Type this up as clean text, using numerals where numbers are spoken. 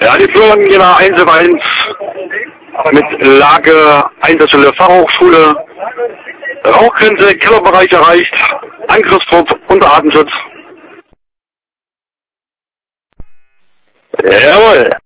Ja, die Führung Jena 1 mit Lage Einsatzstelle Fachhochschule. Rauchgrenze, Kellerbereich erreicht. Angriffstrupp unter Atemschutz. Jawohl.